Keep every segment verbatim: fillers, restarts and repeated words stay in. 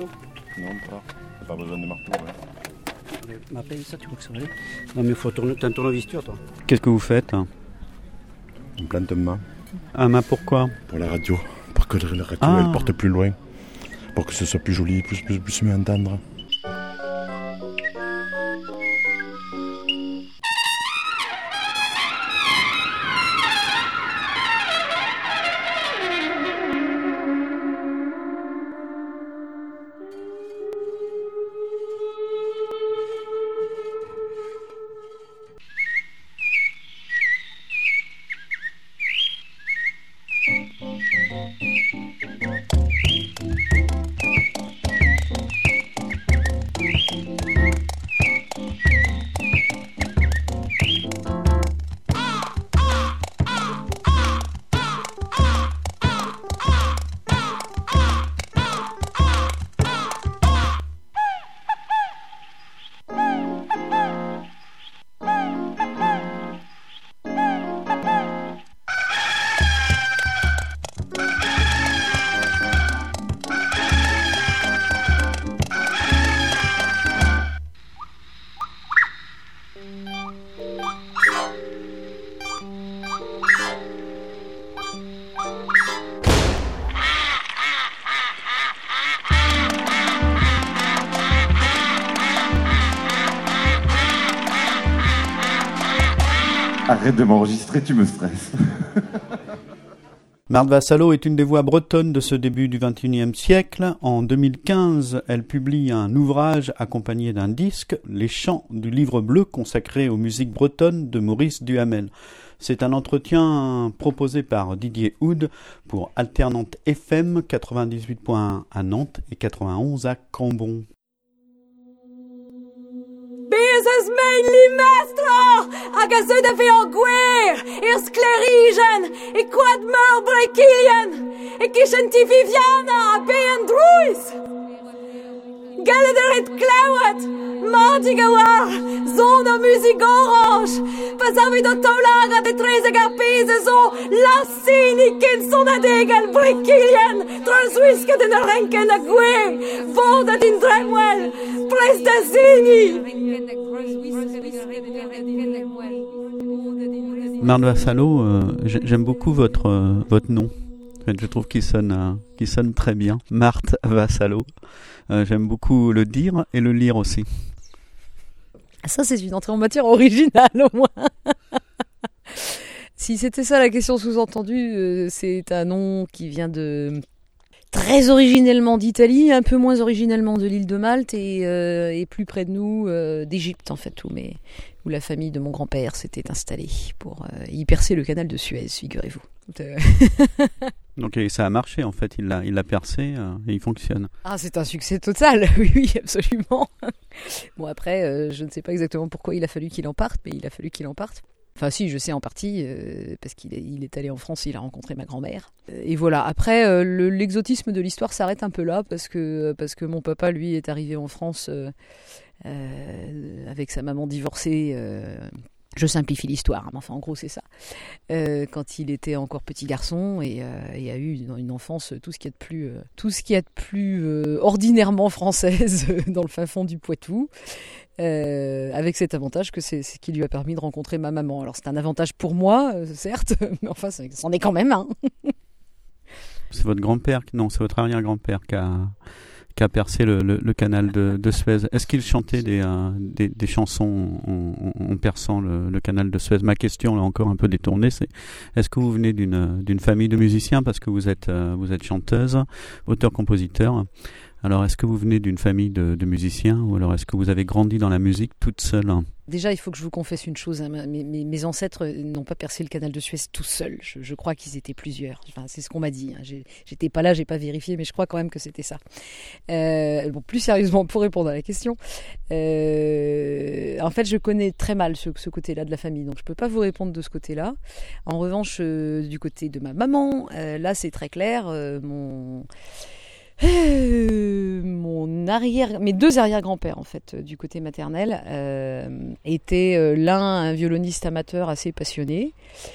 marteau? Non, pas. T'as pas besoin de marteau, ouais. M'appelle ça, tu crois que ça va aller? Non, mais il faut tourner, t'as un tournevis, toi. Qu'est-ce que vous faites? On plante un mât. Un mât pourquoi? Pour la radio. Pour que la radio Ah. elle porte plus loin. Pour que ce soit plus joli, plus, plus, plus mieux entendre. Arrête de m'enregistrer, tu me stresses. Marthe Vassallo est une des voix bretonnes de ce début du vingt et unième siècle. En deux mille quinze, elle publie un ouvrage accompagné d'un disque, Les chants du livre bleu consacré aux musiques bretonnes de Maurice Duhamel. C'est un entretien proposé par Didier Houd pour Alternante F M quatre-vingt-dix-huit point un à Nantes et quatre-vingt-onze à Cambon. Bizes mainly mestro, hag zo de fe o gwer, ir sclerigen, e quad meur brekilian, e kishenti viviana a bean druis. Gelle de ret klauet, mardi gawar, zon o musik orange, pasavi do tolaga de treze garpese zo, lassini ken son adegel brekilian, transwiske den renken a gwer, voda din dremwell, pres da zini. Marthe Vassallo, euh, j'aime beaucoup votre, euh, votre nom. En fait, je trouve qu'il sonne, euh, qu'il sonne très bien. Marthe Vassallo. Euh, j'aime beaucoup le dire et le lire aussi. Ça, c'est une entrée en matière originale, au moins. Si c'était ça la question sous-entendue, euh, c'est un nom qui vient de... très originellement d'Italie, un peu moins originellement de l'île de Malte et, euh, et plus près de nous euh, d'Égypte en fait, où, mes, où la famille de mon grand-père s'était installée pour euh, y percer le canal de Suez, figurez-vous. Euh... Donc ça a marché en fait, il l'a, il l'a percé euh, et il fonctionne. Ah, c'est un succès total, oui, oui, absolument. Bon après, euh, je ne sais pas exactement pourquoi il a fallu qu'il en parte, mais il a fallu qu'il en parte. Enfin si, je sais en partie, euh, parce qu'il est, il est allé en France, il a rencontré ma grand-mère. Euh, et voilà, après, euh, le, l'exotisme de l'histoire s'arrête un peu là, parce que, parce que mon papa, lui, est arrivé en France euh, euh, avec sa maman divorcée. Euh, je simplifie l'histoire, mais enfin en gros c'est ça. Euh, quand il était encore petit garçon et, euh, et a eu une, une enfance tout ce qu'il y a de plus, euh, tout ce qu'il y a de plus euh, ordinairement française dans le fin fond du Poitou. Euh, avec cet avantage que c'est ce qui lui a permis de rencontrer ma maman. Alors c'est un avantage pour moi, euh, certes, mais enfin c'en est quand même un. C'est votre grand-père, non, c'est votre arrière-grand-père qui a, qui a percé le, le, le canal de, de Suez. Est-ce qu'il chantait des, euh, des, des chansons en, en, en perçant le, le canal de Suez? Ma question, là encore un peu détournée, c'est est-ce que vous venez d'une, d'une famille de musiciens parce que vous êtes, euh, vous êtes chanteuse, auteur-compositeur? Alors, est-ce que vous venez d'une famille de, de musiciens ou alors est-ce que vous avez grandi dans la musique toute seule? Déjà, il faut que je vous confesse une chose. Hein. Mes, mes, mes ancêtres n'ont pas percé le canal de Suez tout seuls. Je, je crois qu'ils étaient plusieurs. Enfin, c'est ce qu'on m'a dit. Hein. J'ai, j'étais pas là, j'ai pas vérifié, mais je crois quand même que c'était ça. Euh, bon, plus sérieusement, pour répondre à la question, euh, en fait, je connais très mal ce, ce côté-là de la famille, donc je peux pas vous répondre de ce côté-là. En revanche, euh, du côté de ma maman, euh, là, c'est très clair. Euh, mon Euh, mon arrière, mes deux arrière-grands-pères en fait, du côté maternel, euh, étaient euh, l'un un violoniste amateur assez passionné,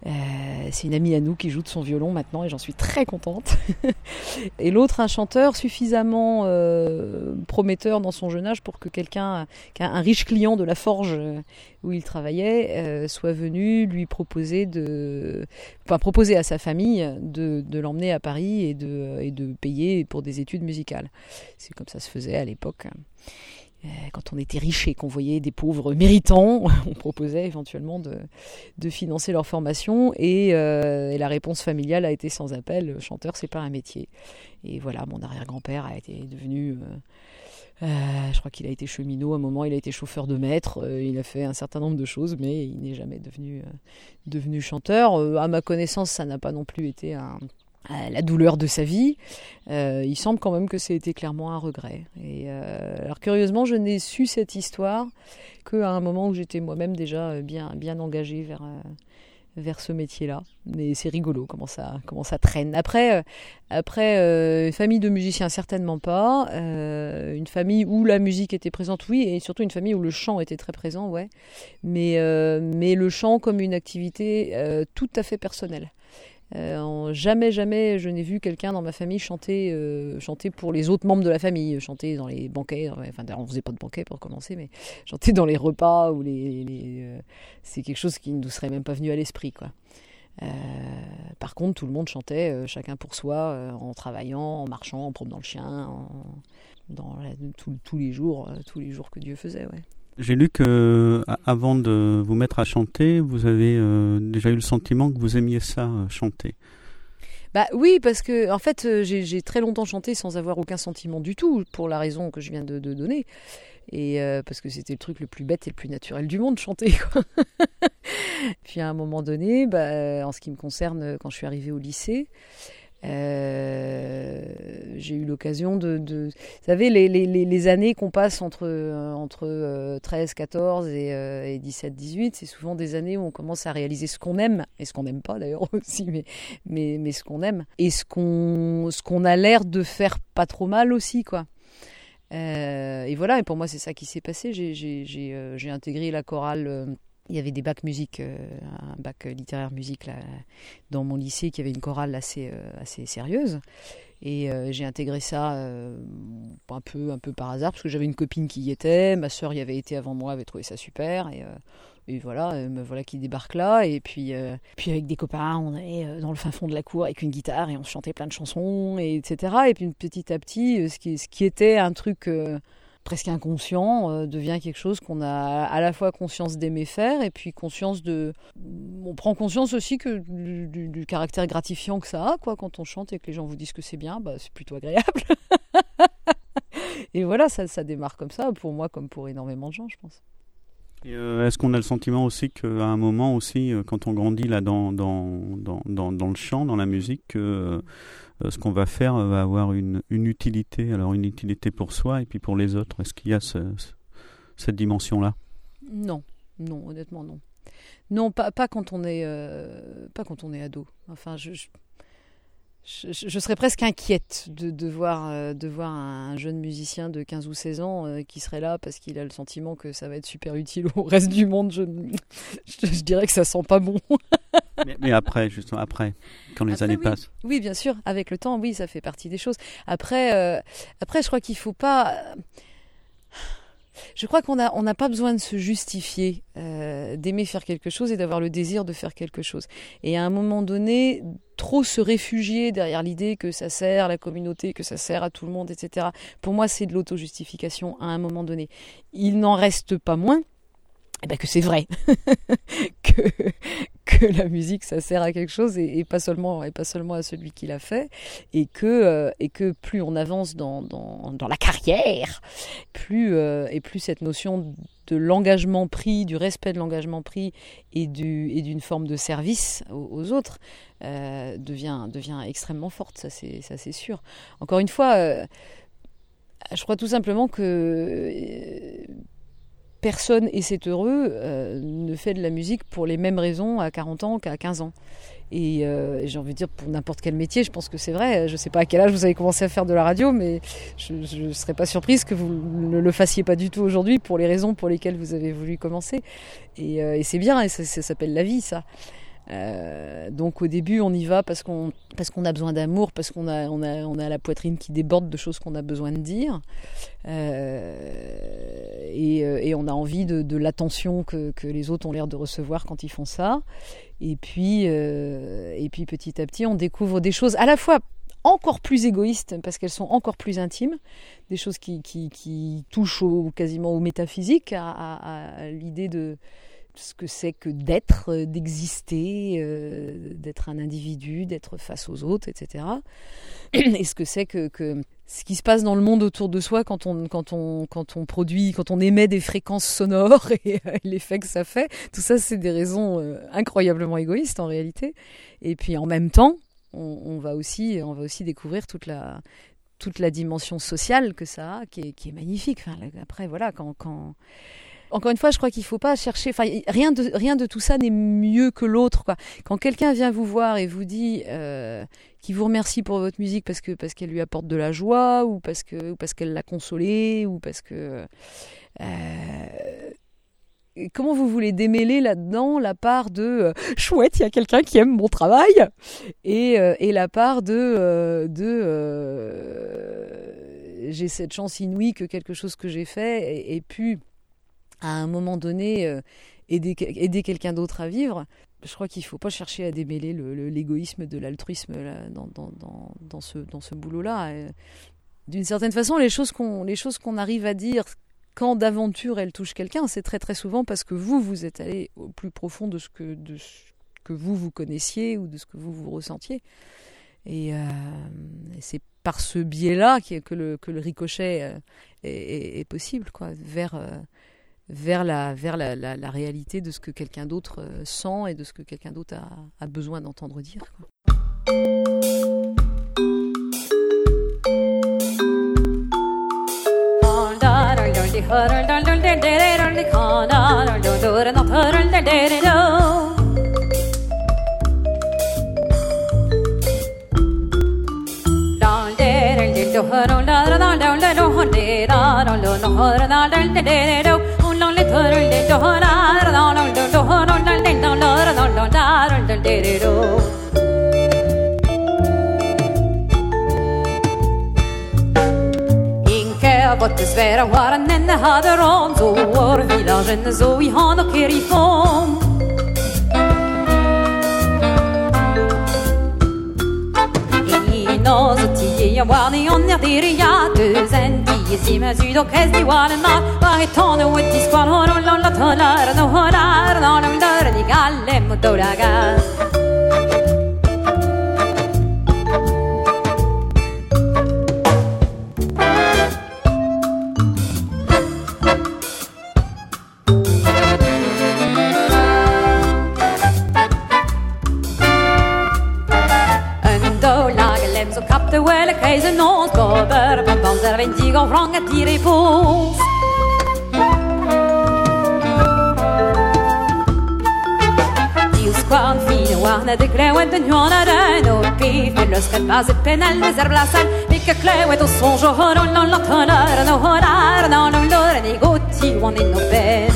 Euh, c'est une amie à nous qui joue de son violon maintenant et j'en suis très contente. Et l'autre, un chanteur suffisamment euh, prometteur dans son jeune âge pour que quelqu'un, qu'un riche client de la forge où il travaillait, euh, soit venu lui proposer de, enfin proposer à sa famille de, de l'emmener à Paris et de, et de payer pour des études musicales. C'est comme ça se faisait à l'époque. Quand on était riche et qu'on voyait des pauvres méritants, on proposait éventuellement de, de financer leur formation et, euh, et la réponse familiale a été sans appel, chanteur c'est pas un métier. Et voilà, mon arrière-grand-père a été devenu, euh, euh, je crois qu'il a été cheminot à un moment, il a été chauffeur de maître, euh, il a fait un certain nombre de choses, mais il n'est jamais devenu, euh, devenu chanteur. Euh, à ma connaissance, ça n'a pas non plus été un... la douleur de sa vie, euh, il semble quand même que c'était clairement un regret. Et euh, alors curieusement, je n'ai su cette histoire qu'à un moment où j'étais moi-même déjà bien, bien engagée vers, euh, vers ce métier-là. Mais c'est rigolo comment ça, comment ça traîne. Après, euh, après euh, une famille de musiciens, certainement pas. Euh, une famille où la musique était présente, oui, et surtout une famille où le chant était très présent, ouais. Mais, euh, mais le chant comme une activité euh, tout à fait personnelle. Euh, jamais, jamais, je n'ai vu quelqu'un dans ma famille chanter, euh, chanter pour les autres membres de la famille, chanter dans les banquets. Enfin, on ne faisait pas de banquets pour commencer, mais chanter dans les repas ou les, les euh, c'est quelque chose qui ne nous serait même pas venu à l'esprit, quoi. Euh, par contre, tout le monde chantait, euh, chacun pour soi, euh, en travaillant, en marchant, en promenant le chien, en, dans la, tout, tous les jours, euh, tous les jours que Dieu faisait, ouais. J'ai lu que, avant de vous mettre à chanter, vous avez euh, déjà eu le sentiment que vous aimiez ça, euh, chanter. Bah oui, parce que en fait, euh, j'ai, j'ai très longtemps chanté sans avoir aucun sentiment du tout, pour la raison que je viens de, de donner. Et euh, parce que c'était le truc le plus bête et le plus naturel du monde, chanter, quoi. Puis à un moment donné, bah, en ce qui me concerne, quand je suis arrivée au lycée, Euh, j'ai eu l'occasion de, de... Vous savez, les, les, les années qu'on passe entre, euh, entre euh, treize, quatorze et, euh, et dix-sept, dix-huit, c'est souvent des années où on commence à réaliser ce qu'on aime, et ce qu'on n'aime pas d'ailleurs aussi, mais, mais, mais ce qu'on aime, et ce qu'on, ce qu'on a l'air de faire pas trop mal aussi, quoi. Euh, et voilà, et pour moi c'est ça qui s'est passé. J'ai, j'ai, j'ai, euh, j'ai intégré la chorale... Euh, il y avait des bacs musique, euh, un bac littéraire musique là, dans mon lycée qui avait une chorale assez, euh, assez sérieuse. Et euh, j'ai intégré ça euh, un, peu, un peu par hasard, parce que j'avais une copine qui y était, ma sœur y avait été avant moi, avait trouvé ça super. Et, euh, et voilà, euh, me voilà qui débarque là. Et puis, euh, puis avec des copains, on allait euh, dans le fin fond de la cour avec une guitare et on chantait plein de chansons, et, etc. Et puis petit à petit, euh, ce, qui, ce qui était un truc... Euh, presque inconscient, euh, devient quelque chose qu'on a à la fois conscience d'aimer faire et puis conscience de... On prend conscience aussi que du, du, du caractère gratifiant que ça a, quoi, quand on chante et que les gens vous disent que c'est bien, bah, c'est plutôt agréable. Et voilà, ça, ça démarre comme ça, pour moi comme pour énormément de gens, je pense. Et euh, est-ce qu'on a le sentiment aussi qu'à un moment aussi, euh, quand on grandit là dans, dans, dans, dans, dans le chant, dans la musique, que euh, ce qu'on va faire va avoir une, une utilité, alors une utilité pour soi et puis pour les autres. Est-ce qu'il y a ce, ce, cette dimension-là ? Non, non, honnêtement non. Non, pas, pas, quand on est, euh, pas quand on est ado. Enfin, je... je... Je, je serais presque inquiète de, de, voir, euh, de voir un jeune musicien de quinze ou seize ans euh, qui serait là parce qu'il a le sentiment que ça va être super utile au reste du monde. Je, je, je dirais que ça sent pas bon. mais, mais après, justement, après, quand les après, années oui. passent. Oui, bien sûr, avec le temps, oui, ça fait partie des choses. Après, euh, après je crois qu'il faut pas... Je crois qu'on n'a on n'a pas besoin de se justifier, euh, d'aimer faire quelque chose et d'avoir le désir de faire quelque chose. Et à un moment donné, trop se réfugier derrière l'idée que ça sert à la communauté, que ça sert à tout le monde, et cetera. Pour moi, c'est de l'auto-justification à un moment donné. Il n'en reste pas moins eh ben que c'est vrai que, que la musique ça sert à quelque chose et, et pas seulement et pas seulement à celui qui l'a fait, et que euh, et que plus on avance dans dans, dans la carrière, plus euh, et plus cette notion de l'engagement pris, du respect de l'engagement pris et du et d'une forme de service aux, aux autres euh, devient devient extrêmement forte. Ça c'est ça c'est sûr. Encore une fois, euh, je crois tout simplement que euh, personne, et c'est heureux, euh, ne fait de la musique pour les mêmes raisons à quarante ans qu'à quinze ans. Et euh, j'ai envie de dire, pour n'importe quel métier, je pense que c'est vrai. Je ne sais pas à quel âge vous avez commencé à faire de la radio, mais je ne serais pas surprise que vous ne le fassiez pas du tout aujourd'hui pour les raisons pour lesquelles vous avez voulu commencer. Et, euh, et c'est bien, et ça, ça s'appelle la vie, ça. Euh, donc au début on y va parce qu'on, parce qu'on a besoin d'amour, parce qu'on a, on a, on a la poitrine qui déborde de choses qu'on a besoin de dire, euh, et, et on a envie de, de l'attention que, que les autres ont l'air de recevoir quand ils font ça. Et puis, euh, et puis petit à petit on découvre des choses à la fois encore plus égoïstes parce qu'elles sont encore plus intimes, des choses qui, qui, qui touchent au, quasiment au métaphysique, à, à, à l'idée de ce que c'est que d'être, d'exister, euh, d'être un individu, d'être face aux autres, et cetera. Et ce que c'est que, que ce qui se passe dans le monde autour de soi quand on, quand on, quand on produit, quand on émet des fréquences sonores et euh, l'effet que ça fait. Tout ça, c'est des raisons euh, incroyablement égoïstes en réalité. Et puis en même temps, on, on va aussi, on va aussi découvrir toute la, toute la dimension sociale que ça a, qui est, qui est magnifique. Enfin, après, voilà, quand, quand Encore une fois, je crois qu'il ne faut pas chercher... Enfin, rien de, rien de tout ça n'est mieux que l'autre, quoi. Quand quelqu'un vient vous voir et vous dit euh, qu'il vous remercie pour votre musique parce, que, parce qu'elle lui apporte de la joie, ou parce, que, ou parce qu'elle l'a consolé, ou parce que... Euh, comment vous voulez démêler là-dedans la part de euh, « chouette, il y a quelqu'un qui aime mon travail » et, euh, et la part de... Euh, de euh, j'ai cette chance inouïe que quelque chose que j'ai fait ait, ait pu... à un moment donné, euh, aider, aider quelqu'un d'autre à vivre. Je crois qu'il ne faut pas chercher à démêler le, le, l'égoïsme de l'altruisme là, dans, dans, dans, dans, ce, dans ce boulot-là. Et, d'une certaine façon, les choses, qu'on, les choses qu'on arrive à dire quand d'aventure elles touchent quelqu'un, c'est très très souvent parce que vous, vous êtes allé au plus profond de ce que, de ce que vous, vous connaissiez ou de ce que vous, vous ressentiez. Et, euh, et c'est par ce biais-là que le, que le ricochet euh, est, est, est possible, quoi, vers... Euh, vers, la, vers la, la, la réalité de ce que quelqu'un d'autre euh, sent et de ce que quelqu'un d'autre a, a besoin d'entendre dire, quoi. Wat is weer waren en de hadden rond zo hoor village en zo i han och kerifon i nos ti ya wani on ya dir ya deux en dix si ma sud och es di wan ma va eton och di squal hon on la tolar no horar no no dar ni galle mo doraga vendigo från att tira på Dios quan fine wana de creuet en juana reno pif en los calpaz penal de zerblasal mica creuet o sonjo horon non la tonar no horar no no lor ni gotti one in no ben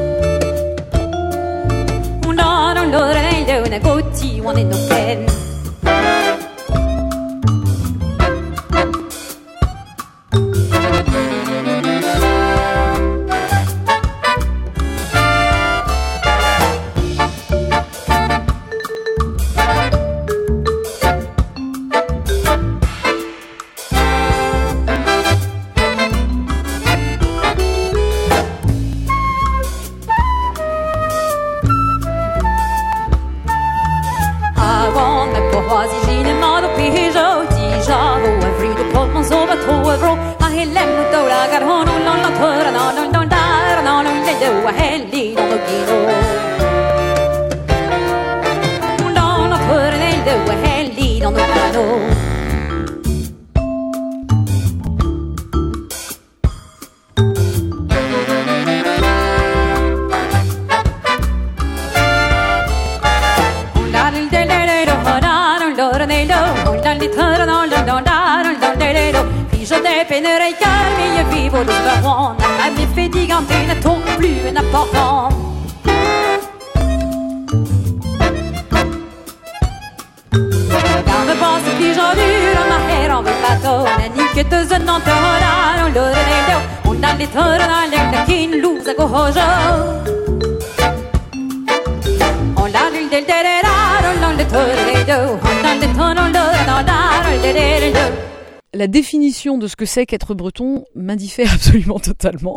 no no lor ni de una gotti one in no ben Regarde pas ce pigeon dur, ma hair en bateau. La nique te zon en terre, on l'aurait les on a les torres dans l'air de kin, lose à gojo. On l'a l'île del terera, on l'a les torres les deux, on a les torres, on l'a dans l'air, les deux. La définition de ce que c'est qu'être breton m'indiffère absolument totalement.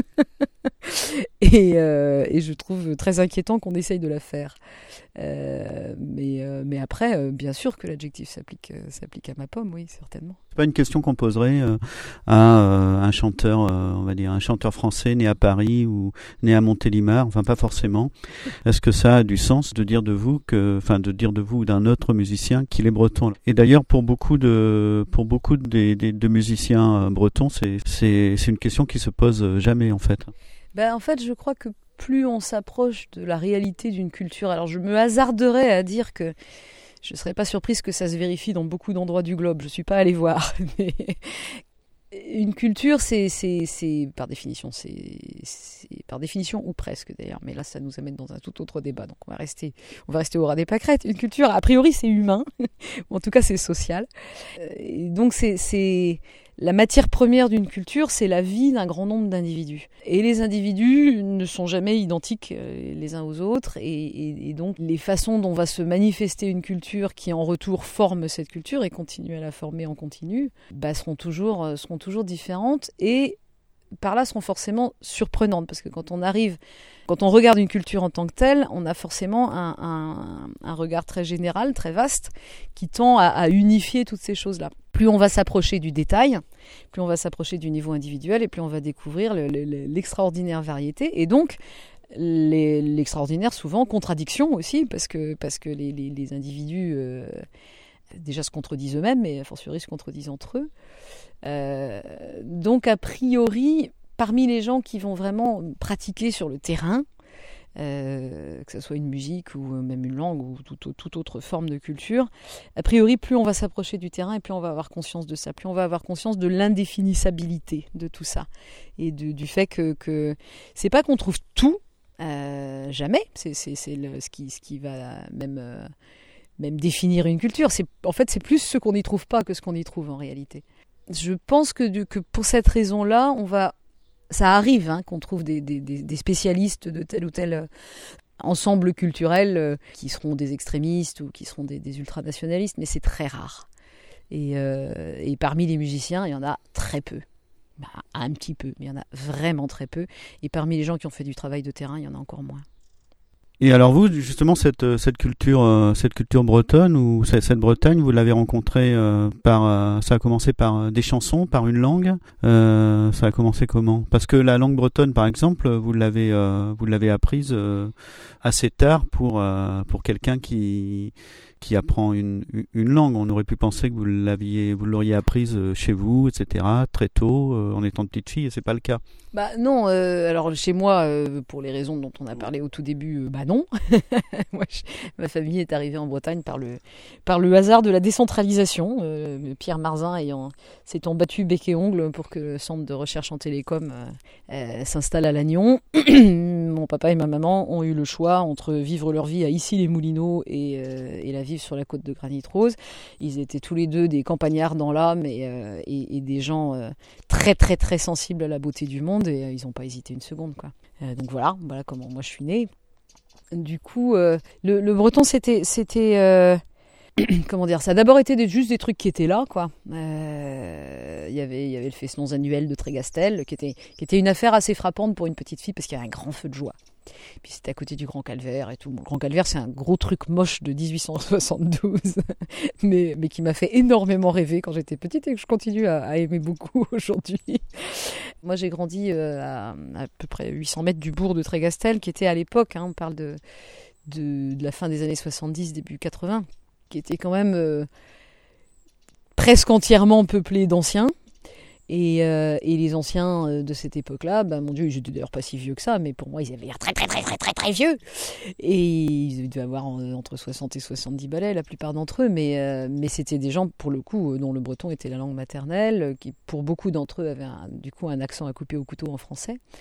et, euh, et je trouve très inquiétant qu'on essaye de la faire. Euh, mais, euh, mais après, euh, bien sûr que l'adjectif s'applique, euh, s'applique à ma pomme, oui, certainement. C'est pas une question qu'on poserait euh, à euh, un chanteur, euh, on va dire, un chanteur français né à Paris ou né à Montélimar, enfin pas forcément. Est-ce que ça a du sens de dire de vous que, enfin de dire de vous ou d'un autre musicien qu'il est breton? Et d'ailleurs, pour beaucoup de, pour beaucoup de, de, de musiciens euh, bretons, c'est, c'est, c'est une question qui se pose jamais en fait. Ben, en fait, je crois que plus on s'approche de la réalité d'une culture, alors je me hasarderais à dire que je ne serais pas surprise que ça se vérifie dans beaucoup d'endroits du globe, je ne suis pas allée voir, mais une culture, c'est, c'est, c'est par définition, c'est, c'est par définition ou presque d'ailleurs, mais là ça nous amène dans un tout autre débat, donc on va rester, on va rester au ras des pâquerettes. Une culture, a priori, c'est humain, ou en tout cas c'est social, et donc c'est, c'est la matière première d'une culture, c'est la vie d'un grand nombre d'individus. Et les individus ne sont jamais identiques les uns aux autres. Et, et, et donc, les façons dont va se manifester une culture qui, en retour, forme cette culture et continue à la former en continu, bah, seront toujours, seront toujours différentes et, par là, seront forcément surprenantes. Parce que quand on arrive, quand on regarde une culture en tant que telle, on a forcément un, un, un regard très général, très vaste, qui tend à, à unifier toutes ces choses-là. Plus on va s'approcher du détail, plus on va s'approcher du niveau individuel et plus on va découvrir le, le, l'extraordinaire variété. Et donc, les, l'extraordinaire, souvent, contradiction aussi, parce que, parce que les, les, les individus euh, déjà se contredisent eux-mêmes, mais a fortiori se contredisent entre eux. Euh, donc, a priori, parmi les gens qui vont vraiment pratiquer sur le terrain, Euh, que ce soit une musique ou même une langue ou toute, toute autre forme de culture, a priori, plus on va s'approcher du terrain et plus on va avoir conscience de ça, plus on va avoir conscience de l'indéfinissabilité de tout ça et de, du fait que, que c'est pas qu'on trouve tout, euh, jamais, c'est, c'est, c'est le, ce, qui, ce qui va même, euh, même définir une culture. C'est, en fait, c'est plus ce qu'on n'y trouve pas que ce qu'on y trouve en réalité. Je pense que, du, que pour cette raison-là, on va ça arrive hein, qu'on trouve des, des, des spécialistes de tel ou tel ensemble culturel euh, qui seront des extrémistes ou qui seront des, des ultranationalistes, mais c'est très rare. Et, euh, et parmi les musiciens, il y en a très peu. Bah, un petit peu, mais il y en a vraiment très peu. Et parmi les gens qui ont fait du travail de terrain, il y en a encore moins. Et alors vous, justement, cette cette culture, euh, cette culture bretonne ou cette, cette Bretagne, vous l'avez rencontrée euh, par, euh, ça a commencé par des chansons, par une langue. Euh, ça a commencé comment? Parce que la langue bretonne, par exemple, vous l'avez euh, vous l'avez apprise euh, assez tard pour euh, pour quelqu'un qui qui apprend une une langue. On aurait pu penser que vous l'aviez vous l'auriez apprise chez vous, et cetera, très tôt, euh, en étant petite fille, et c'est pas le cas. Bah non, euh, alors chez moi, euh, pour les raisons dont on a parlé au tout début, euh, bah non. Moi, je, ma famille est arrivée en Bretagne par le, par le hasard de la décentralisation. Euh, Pierre Marzin ayant, s'étant battu bec et ongle pour que le centre de recherche en télécom euh, euh, s'installe à Lannion. Mon papa et ma maman ont eu le choix entre vivre leur vie à Issy-les-Moulineaux et, euh, et la vivre sur la côte de Granit-Rose. Ils étaient tous les deux des campagnards dans l'âme et, euh, et, et des gens euh, très très très sensibles à la beauté du monde. Et euh, ils n'ont pas hésité une seconde, quoi. Euh, donc voilà, voilà comment moi je suis née. Du coup, euh, le, le breton, c'était, c'était euh, comment dire, ça a d'abord été des, juste des trucs qui étaient là, quoi. Euh, y avait, il y avait le Festons annuel de Trégastel, qui était, qui était une affaire assez frappante pour une petite fille parce qu'il y avait un grand feu de joie. Puis c'était à côté du Grand Calvaire et tout. Bon, le Grand Calvaire, c'est un gros truc moche de dix-huit cent soixante-douze, mais, mais qui m'a fait énormément rêver quand j'étais petite et que je continue à, à aimer beaucoup aujourd'hui. Moi, j'ai grandi euh, à à peu près huit cents mètres du bourg de Trégastel, qui était à l'époque, hein, on parle de, de, de la fin des années soixante-dix, début quatre-vingts, qui était quand même euh, presque entièrement peuplé d'anciens. Et, euh, et les anciens de cette époque-là, bah, mon Dieu, ils étaient d'ailleurs pas si vieux que ça, mais pour moi, ils avaient l'air très, très, très, très, très, très vieux. Et ils devaient avoir entre soixante et soixante-dix balais, la plupart d'entre eux, mais, euh, mais c'était des gens, pour le coup, dont le breton était la langue maternelle, qui, pour beaucoup d'entre eux, avaient un, du coup un accent à couper au couteau en français.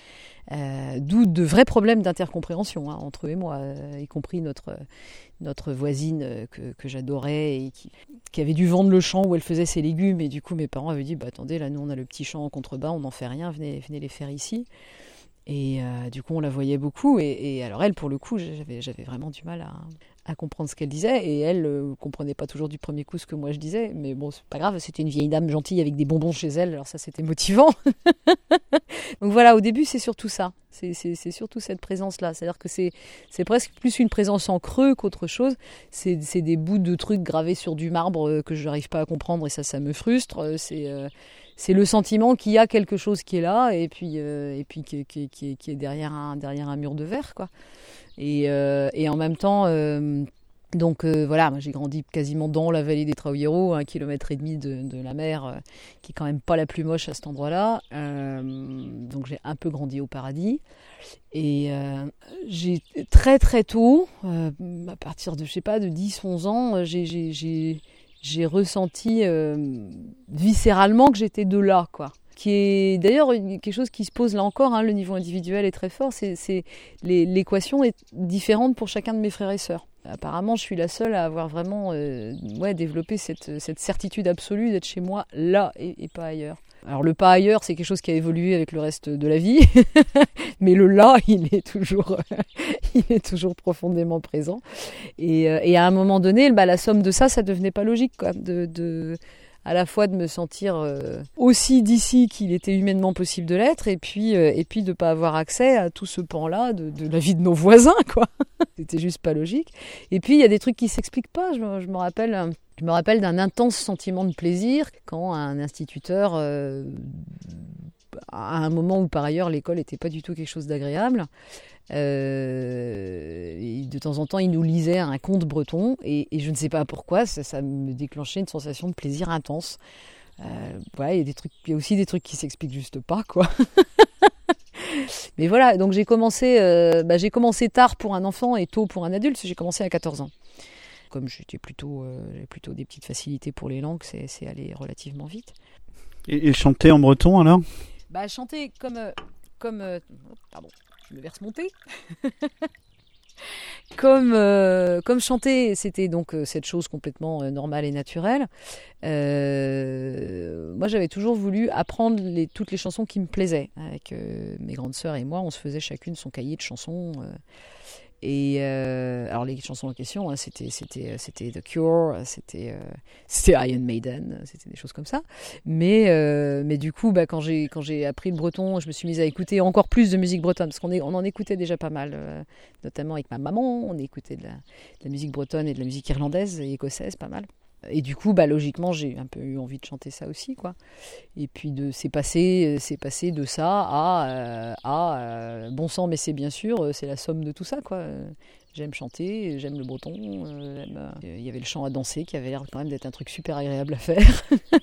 Euh, d'où de vrais problèmes d'intercompréhension hein, entre eux et moi, euh, y compris notre, notre voisine euh, que, que j'adorais et qui, qui avait dû vendre le champ où elle faisait ses légumes. Et du coup, mes parents avaient dit bah, « Attendez, là, nous, on a le petit champ en contrebas, on n'en fait rien, venez, venez les faire ici. » Et euh, du coup, on la voyait beaucoup. Et, et alors elle, pour le coup, j'avais, j'avais vraiment du mal à, à comprendre ce qu'elle disait. Et elle ne euh, comprenait pas toujours du premier coup ce que moi je disais. Mais bon, c'est pas grave, c'était une vieille dame gentille avec des bonbons chez elle. Alors ça, c'était motivant. Donc voilà, au début, c'est surtout ça. C'est, c'est, c'est surtout cette présence-là. C'est-à-dire que c'est, c'est presque plus une présence en creux qu'autre chose. C'est, c'est des bouts de trucs gravés sur du marbre que je n'arrive pas à comprendre. Et ça, ça me frustre. C'est... Euh, C'est le sentiment qu'il y a quelque chose qui est là et puis, euh, et puis qui, qui, qui, qui est derrière un, derrière un mur de verre, quoi. Et, euh, et en même temps, euh, donc euh, voilà, moi j'ai grandi quasiment dans la vallée des Trauiero, un kilomètre et demi de, de la mer, euh, qui est quand même pas la plus moche à cet endroit-là. Euh, donc j'ai un peu grandi au paradis. Et euh, j'ai très très tôt, euh, à partir de, je sais pas, de dix onze ans, j'ai... j'ai, j'ai j'ai ressenti euh, viscéralement que j'étais de là, quoi. Qui est d'ailleurs quelque chose qui se pose là encore, hein, le niveau individuel est très fort, c'est, c'est, les, l'équation est différente pour chacun de mes frères et sœurs. Apparemment, je suis la seule à avoir vraiment euh, ouais, développé cette, cette certitude absolue d'être chez moi là et, et pas ailleurs. Alors le pas ailleurs, c'est quelque chose qui a évolué avec le reste de la vie, mais le là, il est toujours, il est toujours profondément présent. Et, et à un moment donné, bah, la somme de ça, ça devenait pas logique, quoi, de, de, à la fois de me sentir euh, aussi d'ici qu'il était humainement possible de l'être, et puis, euh, et puis de pas avoir accès à tout ce pan-là de, de la vie de nos voisins, quoi. C'était juste pas logique. Et puis il y a des trucs qui s'expliquent pas. Je, je me rappelle. Je me rappelle d'un intense sentiment de plaisir quand un instituteur, euh, à un moment où par ailleurs l'école n'était pas du tout quelque chose d'agréable, euh, de temps en temps il nous lisait un conte breton et, et je ne sais pas pourquoi, ça, ça me déclenchait une sensation de plaisir intense. Euh, ouais, il y a des trucs, il y a aussi des trucs qui s'expliquent juste pas, quoi. Mais voilà, donc j'ai commencé, euh, bah, j'ai commencé tard pour un enfant et tôt pour un adulte. J'ai commencé à quatorze ans. Comme j'étais plutôt, euh, j'avais plutôt des petites facilités pour les langues, c'est, c'est allé relativement vite. Et, et chanter en breton alors ? Bah chanter comme, euh, comme, euh, pardon, je me verse mon thé. Comme, euh, comme chanter, c'était donc euh, cette chose complètement euh, normale et naturelle. Euh, moi, j'avais toujours voulu apprendre les, toutes les chansons qui me plaisaient. Avec euh, mes grandes sœurs et moi, on se faisait chacune son cahier de chansons. Euh, et euh, alors les chansons en question, hein, c'était, c'était, c'était The Cure, c'était, euh, c'était Iron Maiden, c'était des choses comme ça. Mais, euh, mais du coup, bah, quand j'ai, quand j'ai appris le breton, je me suis mise à écouter encore plus de musique bretonne, parce qu'on est, on en écoutait déjà pas mal, euh, notamment avec ma maman, on écoutait de la, de la musique bretonne et de la musique irlandaise et écossaise, pas mal. Et du coup, bah, logiquement, j'ai un peu eu envie de chanter ça aussi, quoi. Et puis, de, c'est, passé, c'est passé de ça à, euh, à euh, bon sang, mais c'est bien sûr, c'est la somme de tout ça, quoi. J'aime chanter, j'aime le breton. Euh, j'aime, euh, il y avait le chant à danser qui avait l'air quand même d'être un truc super agréable à faire.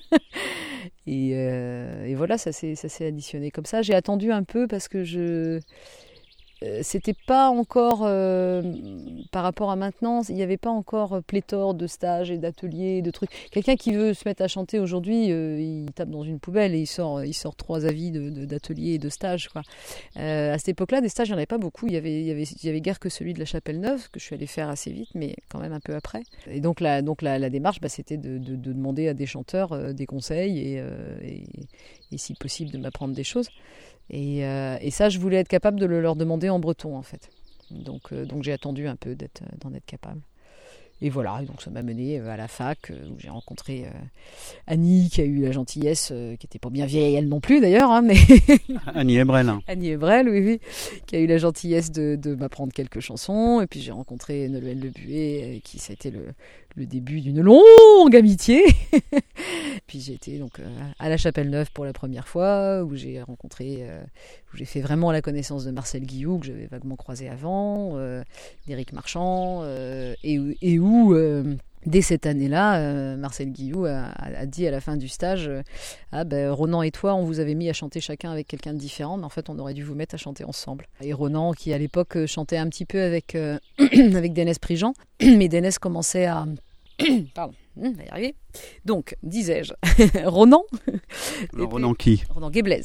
et, euh, et voilà, ça s'est, ça s'est additionné comme ça. J'ai attendu un peu parce que je... C'était pas encore, euh, par rapport à maintenant, il n'y avait pas encore pléthore de stages et d'ateliers, de trucs. Quelqu'un qui veut se mettre à chanter aujourd'hui, euh, il tape dans une poubelle et il sort, il sort trois avis de, de, d'ateliers et de stages, quoi. Euh, à cette époque-là, des stages, il n'y en avait pas beaucoup. Il y avait, il y avait, il y avait guère que celui de la Chapelle-Neuve, que je suis allée faire assez vite, mais quand même un peu après. Et donc la, donc la, la démarche, bah, c'était de, de, de demander à des chanteurs euh, des conseils et, euh, et, et si possible de m'apprendre des choses. Et, euh, et ça, je voulais être capable de le leur demander en breton, en fait. Donc, euh, donc j'ai attendu un peu d'être, d'en être capable. Et voilà, et donc ça m'a mené à la fac, où j'ai rencontré euh, Annie, qui a eu la gentillesse, euh, qui n'était pas bien vieille elle non plus d'ailleurs, hein, mais... Annie Ebrel. Annie Ebrel, oui, oui, qui a eu la gentillesse de, de m'apprendre quelques chansons. Et puis j'ai rencontré Nolwenn Lebué, qui ça a été le, le début d'une longue amitié. Puis j'ai été donc euh, à la Chapelle-Neuve pour la première fois, où j'ai rencontré, euh, où j'ai fait vraiment la connaissance de Marcel Guilloux, que j'avais vaguement croisé avant, euh, d'Éric Marchand, euh, et, et où, euh, dès cette année-là, euh, Marcel Guilloux a, a dit à la fin du stage, euh, ah ben Ronan et toi, on vous avait mis à chanter chacun avec quelqu'un de différent, mais en fait on aurait dû vous mettre à chanter ensemble. Et Ronan, qui à l'époque chantait un petit peu avec, euh, avec Dénès Prigent, mais Dénès commençait à... Pardon, on va y arriver. Donc, disais-je, Ronan. Alors, Ronan qui ? Ronan Guéblaise.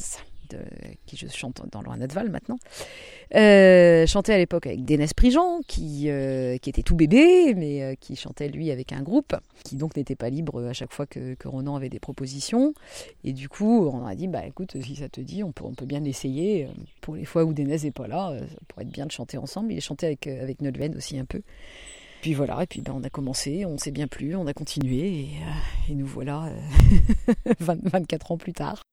de, qui je chante dans Loin-Natval maintenant, euh, chantait à l'époque avec Dénès Prigent, qui, euh, qui était tout bébé, mais euh, qui chantait lui avec un groupe, qui donc n'était pas libre à chaque fois que, que Ronan avait des propositions. Et du coup, on a dit, bah écoute, si ça te dit, on peut, on peut bien l'essayer. Pour les fois où Dénès n'est pas là, ça pourrait être bien de chanter ensemble. Il est chanté avec, avec Nolwenn aussi un peu. Puis voilà, et puis ben, on a commencé, on s'est bien plu, on a continué, et, euh, et nous voilà euh, vingt, vingt-quatre ans plus tard.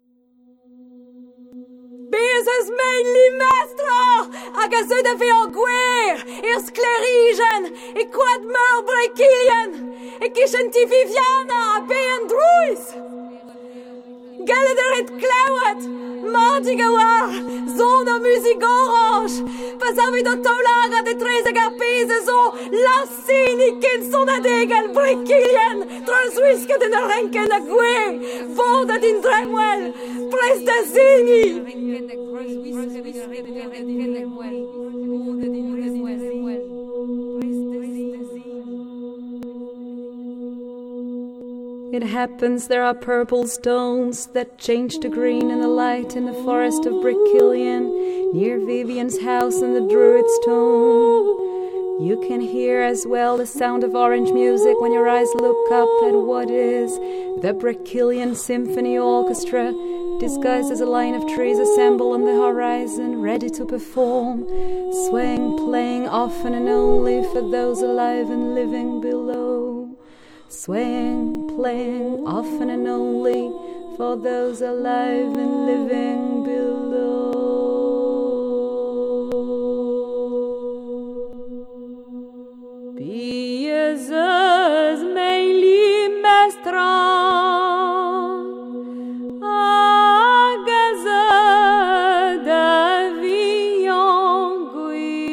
Bizes mainly mestra, agazeux de Vianguir, ir sclerigen, et quadmer brekilian, et kishenti viviana, bean druis. Gelder et klewet, Mardigawar, zona music orange, passavi do taulaga de treze garpise zo, lassini kin son adegel brekilian, transwiske den renken a gue, voda din dremwell, prestazini. It happens there are purple stones that change to green in the light in the forest of Brekillian, near Vivian's house in the Druid's tomb. You can hear as well the sound of orange music when your eyes look up at what is the Brekillian Symphony Orchestra, disguised as a line of trees assembled on the horizon, ready to perform, swaying, playing often and only for those alive and living below. Swaying, playing, often and only for those alive and living below. Pieses meili mestra, agaze de viangui,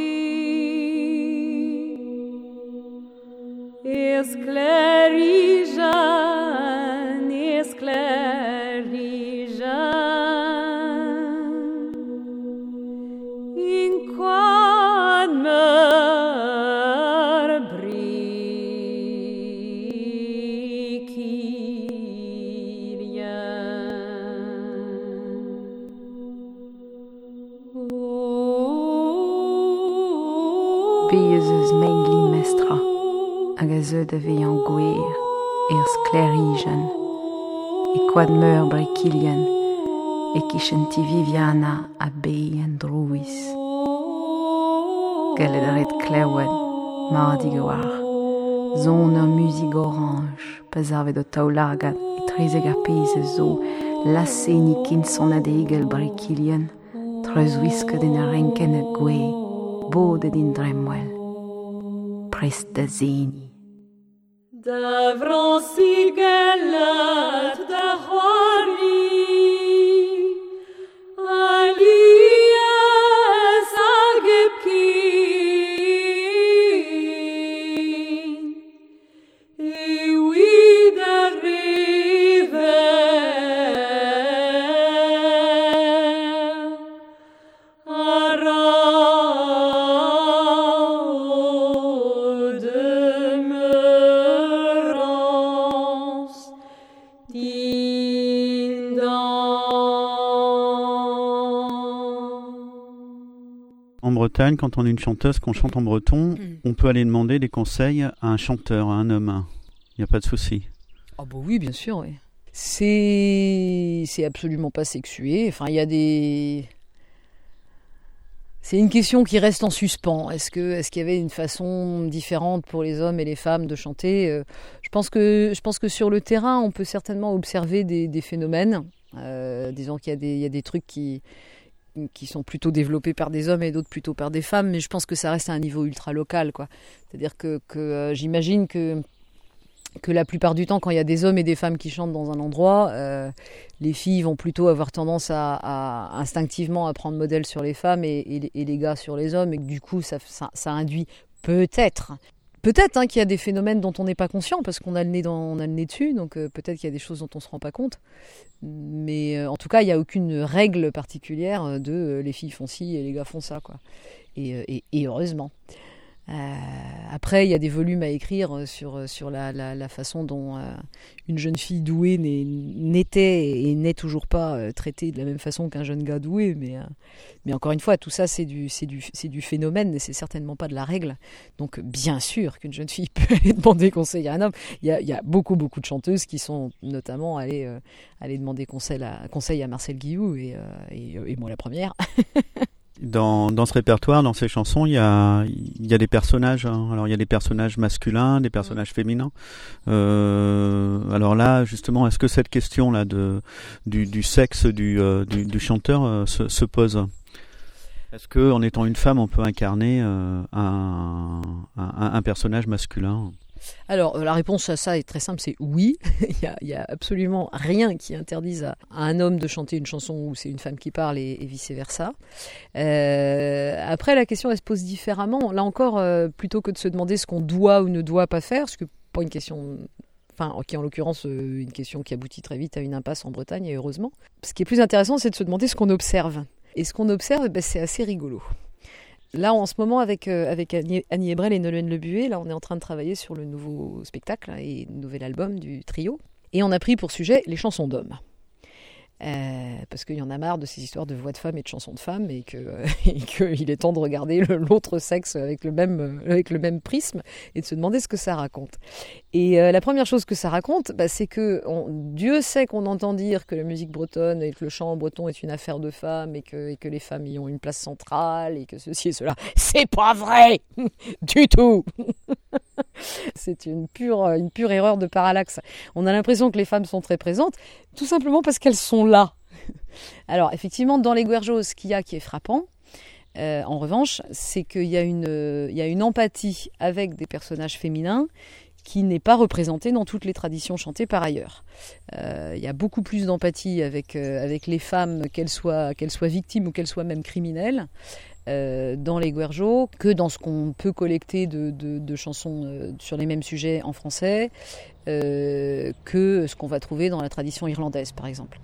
esclerigen, esclerigen, in quad mer bricilian. Pieses meili mestra, agazeux de vianguir, ers clerigen, e quadmeur brekilian, e kishenti viviana a bei en druis. Gelder klewed, mardigawar, zona music orange, pesave do taulagat, e trezeg ar peze zo, lasseni kin son adegel brekilian, treuzwiske den a renken a gwe, bode din dremwell, prest da zeni. Da vrosigelet da hori, alies agepkin, e wida rive, ara En Bretagne, quand on est une chanteuse, qu'on chante en breton, Mm. on peut aller demander des conseils à un chanteur, à un homme. Il n'y a pas de souci. Ah bah oui, bien sûr, oui. C'est c'est absolument pas sexué. Enfin, il y a des c'est une question qui reste en suspens. Est-ce que est-ce qu'il y avait une façon différente pour les hommes et les femmes de chanter? Euh, Je pense que je pense que sur le terrain, on peut certainement observer des, des phénomènes. Euh, disons qu'il y a des il y a des trucs qui qui sont plutôt développés par des hommes et d'autres plutôt par des femmes, mais je pense que ça reste à un niveau ultra local, quoi. C'est-à-dire que, que euh, j'imagine que que la plupart du temps, quand il y a des hommes et des femmes qui chantent dans un endroit, euh, les filles vont plutôt avoir tendance à, à instinctivement à prendre modèle sur les femmes et, et, et les gars sur les hommes, et que du coup, ça, ça, ça induit peut-être, peut-être hein, qu'il y a des phénomènes dont on n'est pas conscient parce qu'on a le nez dans, on a le nez dessus, donc euh, peut-être qu'il y a des choses dont on se rend pas compte. Mais euh, en tout cas, il n'y a aucune règle particulière de euh, les filles font ci et les gars font ça, quoi. Et, et, et heureusement. Euh, après, il y a des volumes à écrire sur, sur la, la, la façon dont euh, une jeune fille douée n'est, n'était et n'est toujours pas euh, traitée de la même façon qu'un jeune gars doué. Mais, euh, mais encore une fois, tout ça, c'est du, c'est, du, c'est du phénomène et c'est certainement pas de la règle. Donc, bien sûr qu'une jeune fille peut aller demander conseil à un homme. Il y a, il y a beaucoup, beaucoup de chanteuses qui sont notamment allées, euh, allées demander conseil à, conseil à Marcel Guilloux et, euh, et, et moi la première. Dans, dans ce répertoire, dans ces chansons, il y a, il y a des personnages. Hein. Alors, il y a des personnages masculins, des personnages féminins. Euh, alors là, justement, est-ce que cette question-là de, du, du sexe du, euh, du, du chanteur euh, se, se pose ? Est-ce que, en étant une femme, on peut incarner euh, un, un, un personnage masculin ? Alors, la réponse à ça est très simple, c'est oui. Il n'y a, a absolument rien qui interdise à, à un homme de chanter une chanson où c'est une femme qui parle et, et vice-versa. Euh, après, la question, elle se pose différemment. Là encore, euh, plutôt que de se demander ce qu'on doit ou ne doit pas faire, ce que pas une question... Enfin, qui est en l'occurrence euh, une question qui aboutit très vite à une impasse en Bretagne, et heureusement. Ce qui est plus intéressant, c'est de se demander ce qu'on observe. Et ce qu'on observe, ben, c'est assez rigolo. Là, en ce moment, avec, euh, avec Annie, Annie Ebrel et Nolwenn Lebué, là, on est en train de travailler sur le nouveau spectacle hein, et le nouvel album du trio. Et on a pris pour sujet les chansons d'hommes. Euh, parce qu'il y en a marre de ces histoires de voix de femmes et de chansons de femmes et que euh, et qu'il est temps de regarder le, l'autre sexe avec le même euh, avec le même prisme et de se demander ce que ça raconte. Et euh, la première chose que ça raconte, bah, c'est que on, Dieu sait qu'on entend dire que la musique bretonne et que le chant breton est une affaire de femmes et que et que les femmes y ont une place centrale et que ceci et cela. C'est pas vrai du tout. C'est une pure, une pure erreur de parallaxe. On a l'impression que les femmes sont très présentes, tout simplement parce qu'elles sont là. Alors, effectivement, dans les Guerjos, ce qu'il y a qui est frappant, euh, en revanche, c'est qu'il y a une, euh, il y a une empathie avec des personnages féminins qui n'est pas représentée dans toutes les traditions chantées par ailleurs. Euh, il y a beaucoup plus d'empathie avec, euh, avec les femmes, qu'elles soient, qu'elles soient victimes ou qu'elles soient même criminelles, Euh, dans les Guerjos que dans ce qu'on peut collecter de, de, de chansons euh, sur les mêmes sujets en français, euh, que ce qu'on va trouver dans la tradition irlandaise, par exemple.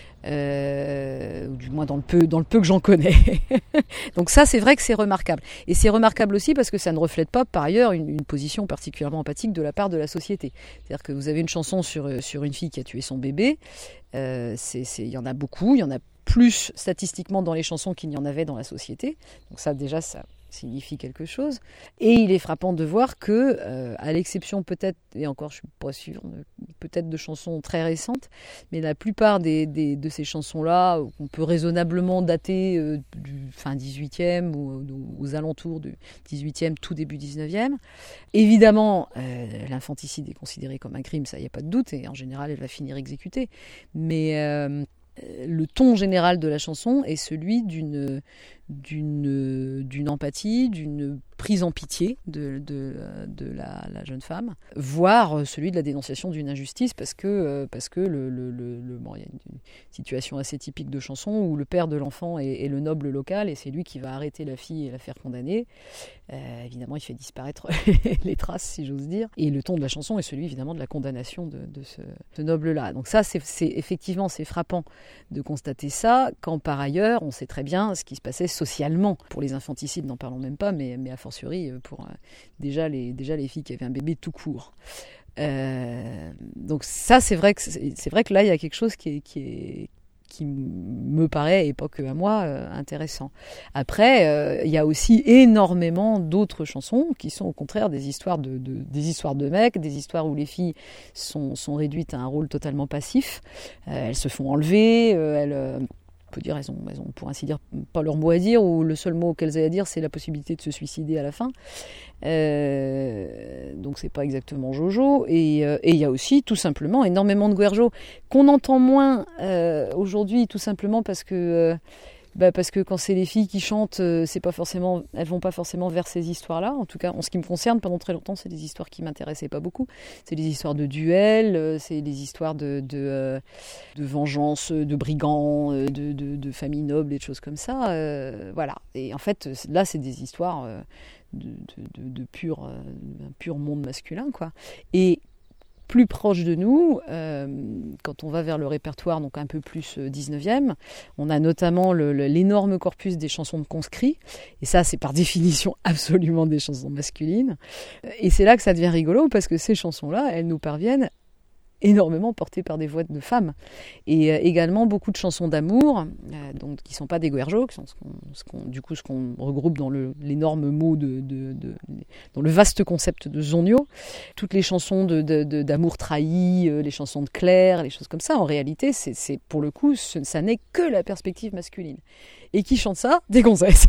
Euh, ou du moins dans le peu, dans le peu que j'en connais. Donc ça, c'est vrai que c'est remarquable. Et c'est remarquable aussi parce que ça ne reflète pas, par ailleurs, une, une position particulièrement empathique de la part de la société. C'est-à-dire que vous avez une chanson sur, sur une fille qui a tué son bébé. Euh, c'est, c'est, il y en a beaucoup, il y en a plus statistiquement dans les chansons qu'il n'y en avait dans la société. Donc ça, déjà, ça signifie quelque chose. Et il est frappant de voir que, euh, à l'exception peut-être, et encore je ne suis pas sûre, peut-être de chansons très récentes, mais la plupart des, des, de ces chansons-là, qu'on peut raisonnablement dater euh, du fin dix-huitième ou, ou aux alentours du dix-huitième, tout début dix-neuvième, évidemment, euh, l'infanticide est considéré comme un crime, ça, il n'y a pas de doute, et en général, elle va finir exécutée. Mais... Euh, le ton général de la chanson est celui d'une, d'une, d'une empathie, d'une prise en pitié de, de, de la, la jeune femme, voire celui de la dénonciation d'une injustice, parce que, parce que le, le, le, le, bon, il y a une situation assez typique de chanson où le père de l'enfant est, est le noble local et c'est lui qui va arrêter la fille et la faire condamner. Euh, évidemment, il fait disparaître les traces, si j'ose dire. Et le ton de la chanson est celui, évidemment, de la condamnation de, de ce, ce noble-là. Donc ça, c'est, c'est effectivement, c'est frappant de constater ça, quand par ailleurs, on sait très bien ce qui se passait socialement. Pour les infanticides, n'en parlons même pas, mais, mais a fortiori pour euh, déjà, les, déjà les filles qui avaient un bébé tout court. Euh, donc ça, c'est vrai, que c'est, c'est vrai que là, il y a quelque chose qui est... Qui est qui me paraît, et pas que à moi, euh, intéressant. Après, il euh, y a aussi énormément d'autres chansons qui sont au contraire des histoires de, de, des histoires de mecs, des histoires où les filles sont, sont réduites à un rôle totalement passif. Euh, elles se font enlever, euh, elles... Euh, on peut dire, elles ont, elles ont pour ainsi dire pas leur mot à dire, ou le seul mot qu'elles aient à dire, c'est la possibilité de se suicider à la fin. Euh, donc c'est pas exactement Jojo. Et il euh, y a aussi tout simplement énormément de Guerjos qu'on entend moins euh, aujourd'hui, tout simplement parce que euh, bah parce que quand c'est les filles qui chantent, euh, c'est pas forcément, elles vont pas forcément vers ces histoires-là. En tout cas, en ce qui me concerne, pendant très longtemps, c'est des histoires qui m'intéressaient pas beaucoup. C'est des histoires de duels, euh, c'est des histoires de de, euh, de vengeance, de brigands, euh, de, de de familles nobles et de choses comme ça. Euh, voilà. Et en fait, là, c'est des histoires euh, de de de, de pur, euh, un pur monde masculin, quoi. Et plus proche de nous, euh, quand on va vers le répertoire donc un peu plus dix-neuvième, on a notamment le, le, l'énorme corpus des chansons de conscrits, et ça c'est par définition absolument des chansons masculines, et c'est là que ça devient rigolo, parce que ces chansons-là, elles nous parviennent énormément portées par des voix de femmes, et euh, également beaucoup de chansons d'amour, euh, donc qui ne sont pas des guerjos, qui sont ce qu'on, ce qu'on, du coup ce qu'on regroupe dans le, l'énorme mot de, de, de, dans le vaste concept de Zonio, toutes les chansons de, de, de, d'amour trahi, euh, les chansons de Claire, les choses comme ça. En réalité, c'est, c'est pour le coup, ce, ça n'est que la perspective masculine. Et qui chante ça? Des gonzesses.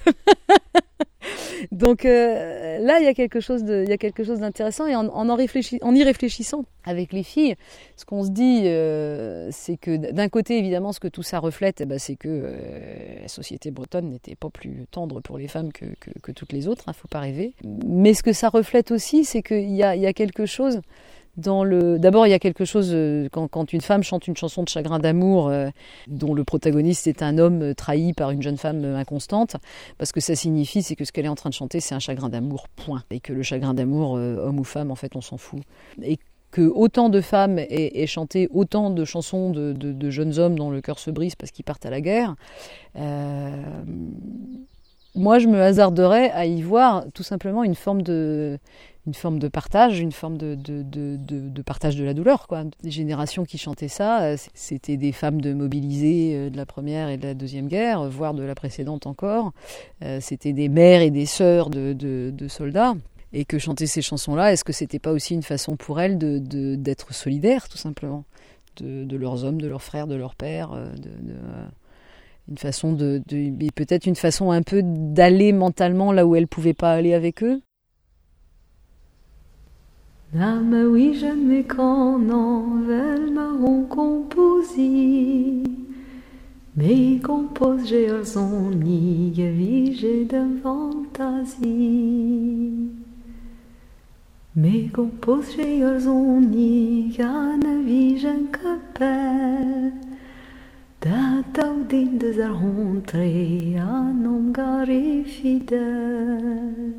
Donc euh, là, il y a quelque chose de, il y a quelque chose d'intéressant, et en, en, en, réfléchi, en y réfléchissant avec les filles, ce qu'on se dit, euh, c'est que d'un côté, évidemment, ce que tout ça reflète, eh ben, c'est que euh, la société bretonne n'était pas plus tendre pour les femmes que, que, que toutes les autres, hein, faut pas rêver. Mais ce que ça reflète aussi, c'est qu'il y a, il y a quelque chose dans le... D'abord, il y a quelque chose, euh, quand, quand une femme chante une chanson de chagrin d'amour euh, dont le protagoniste est un homme euh, trahi par une jeune femme euh, inconstante, parce que ça signifie, c'est que ce qu'elle est en train de chanter, c'est un chagrin d'amour, point. Et que le chagrin d'amour, euh, homme ou femme, en fait, on s'en fout. Et que autant de femmes aient, aient chanté autant de chansons de, de, de jeunes hommes dont le cœur se brise parce qu'ils partent à la guerre, euh, moi, je me hasarderais à y voir tout simplement une forme de... une forme de partage, une forme de, de, de, de, de partage de la douleur, quoi. Des générations qui chantaient ça, c'était des femmes de mobilisées de la première et de la deuxième guerre, voire de la précédente encore. C'était des mères et des sœurs de, de, de soldats. Et que chanter ces chansons-là, est-ce que c'était pas aussi une façon pour elles de, de, d'être solidaires, tout simplement, de, de leurs hommes, de leurs frères, de leurs pères, de... de une façon de, de, peut-être une façon un peu d'aller mentalement là où elles pouvaient pas aller avec eux. Dame oui jamais qu'en envel marron composi, mais compose j'ai son ni vigé de fantaisie, mais compose j'ai son ni gana vigé capel. Datau din de zar hontre an omgari fidèle.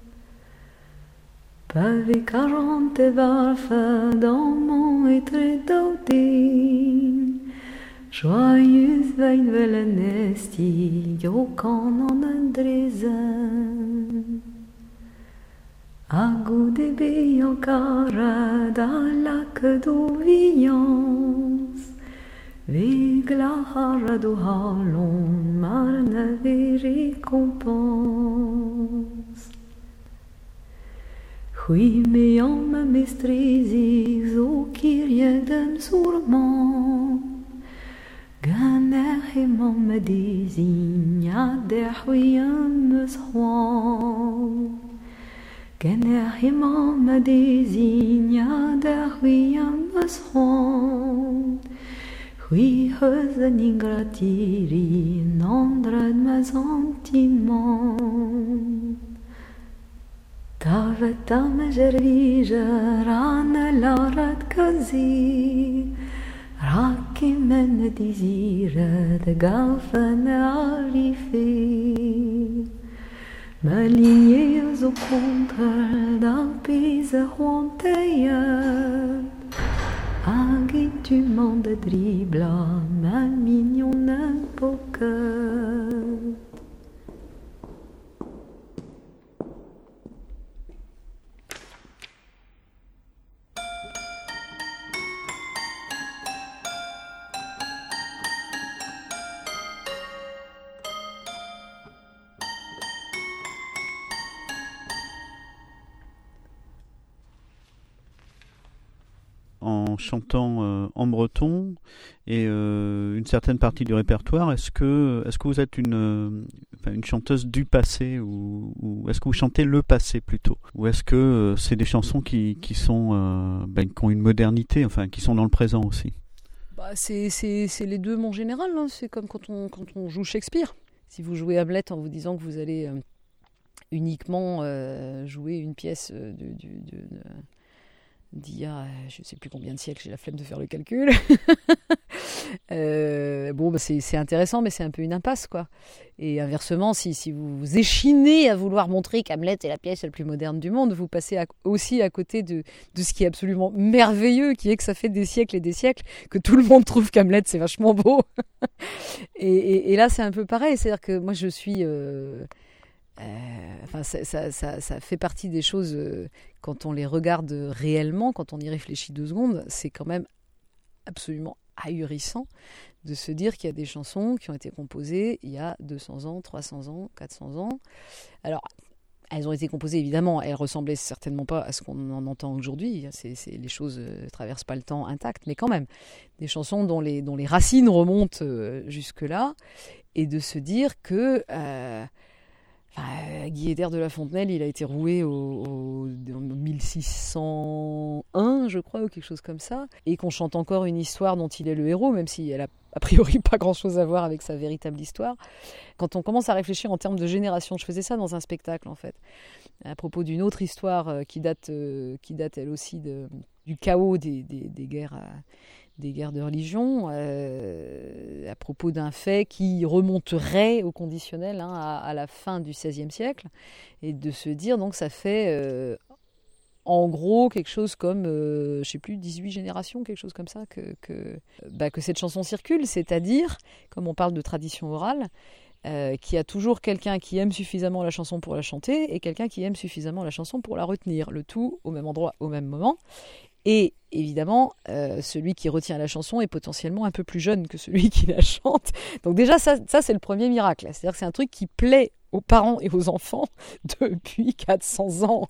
Pavé quarante varfa dans mon étre daudin. Joyeuse veine velenesti yo kan en andrezen. Agou de beyankara da lac d'ouviance. Vigla haradu halon marne vi récompense. Oui, mais en ma mestrizis au kirjedem surman. Ganer hemam me désigna der huyam me swan. Ganer hemam me désigna der huyam me swan. Oui, hözen ingratiri, nondrad ma sentiment. Taveta me gervija, rana larat kazi, raki men désire de gafen arrivé. Ma lignée au contre d'un pays honteilleux. Agui tu m'en de dribla, ma mignonne poker. En chantant euh, en breton et euh, une certaine partie du répertoire, est-ce que, est-ce que vous êtes une, euh, enfin, une chanteuse du passé ou, ou est-ce que vous chantez le passé plutôt? Ou est-ce que euh, c'est des chansons qui, qui, sont, euh, ben, qui ont une modernité, enfin qui sont dans le présent aussi? Bah, c'est, c'est, c'est les deux, mon général. Hein. C'est comme quand on, quand on joue Shakespeare. Si vous jouez Hamlet en vous disant que vous allez euh, uniquement euh, jouer une pièce euh, de... de, de, de d'il y a je ne sais plus combien de siècles, j'ai la flemme de faire le calcul. euh, bon, bah, c'est, c'est intéressant, mais c'est un peu une impasse, quoi. Et inversement, si, si vous vous échinez à vouloir montrer qu'Hamlet est la pièce la plus moderne du monde, vous passez à, aussi à côté de, de ce qui est absolument merveilleux, qui est que ça fait des siècles et des siècles que tout le monde trouve qu'Hamlet, c'est vachement beau. et, et, et là, c'est un peu pareil. C'est-à-dire que moi, je suis... Euh, euh, enfin, ça, ça, ça, ça fait partie des choses, euh, quand on les regarde réellement, quand on y réfléchit deux secondes, c'est quand même absolument ahurissant de se dire qu'il y a des chansons qui ont été composées il y a deux cents ans, trois cents ans, quatre cents ans. Alors, elles ont été composées, évidemment, elles ressemblaient certainement pas à ce qu'on en entend aujourd'hui. C'est, c'est, les choses ne traversent pas le temps intact, mais quand même, des chansons dont les, dont les racines remontent euh, jusque-là, et de se dire que... Euh, Euh, Guy-Hédère de la Fontenelle, il a été roué au, au, en mille six cent un, je crois, ou quelque chose comme ça, et qu'on chante encore une histoire dont il est le héros, même si elle a a priori pas grand-chose à voir avec sa véritable histoire. Quand on commence à réfléchir en termes de génération, je faisais ça dans un spectacle, en fait, à propos d'une autre histoire euh, qui date, euh, qui date elle aussi de, du chaos des, des, des guerres... À, des guerres de religion, euh, à propos d'un fait qui remonterait au conditionnel hein, à, à la fin du seizième siècle, et de se dire, donc ça fait euh, en gros quelque chose comme, euh, je ne sais plus, dix-huit générations, quelque chose comme ça, que, que, bah, que cette chanson circule, c'est-à-dire, comme on parle de tradition orale, euh, qu'il y a toujours quelqu'un qui aime suffisamment la chanson pour la chanter, et quelqu'un qui aime suffisamment la chanson pour la retenir, le tout au même endroit, au même moment. Et évidemment, euh, celui qui retient la chanson est potentiellement un peu plus jeune que celui qui la chante. Donc déjà, ça, ça c'est le premier miracle. C'est-à-dire que c'est un truc qui plaît aux parents et aux enfants depuis quatre cents ans.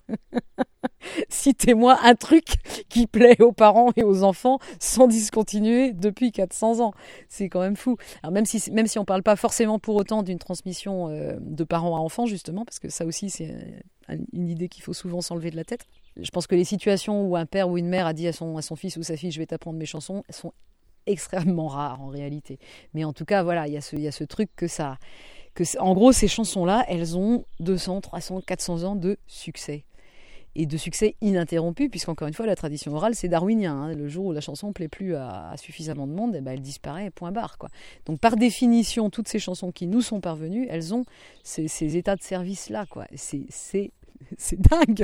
Citez-moi un truc qui plaît aux parents et aux enfants sans discontinuer depuis quatre cents ans. C'est quand même fou. Alors même si, même si on ne parle pas forcément pour autant d'une transmission euh, de parents à enfants, justement, parce que ça aussi, c'est une idée qu'il faut souvent s'enlever de la tête. Je pense que les situations où un père ou une mère a dit à son, à son fils ou sa fille « je vais t'apprendre mes chansons », elles sont extrêmement rares en réalité. Mais en tout cas, voilà, il y a ce, il y a ce truc que ça... Que, en gros, ces chansons-là, elles ont deux cents, trois cents, quatre cents ans de succès. Et de succès ininterrompu, puisqu'encore une fois, la tradition orale, c'est darwinien. Hein. Le jour où la chanson ne plaît plus à, à suffisamment de monde, eh ben, elle disparaît, point barre, quoi. Donc, par définition, toutes ces chansons qui nous sont parvenues, elles ont ces, ces états de service-là, quoi. C'est, c'est, c'est dingue.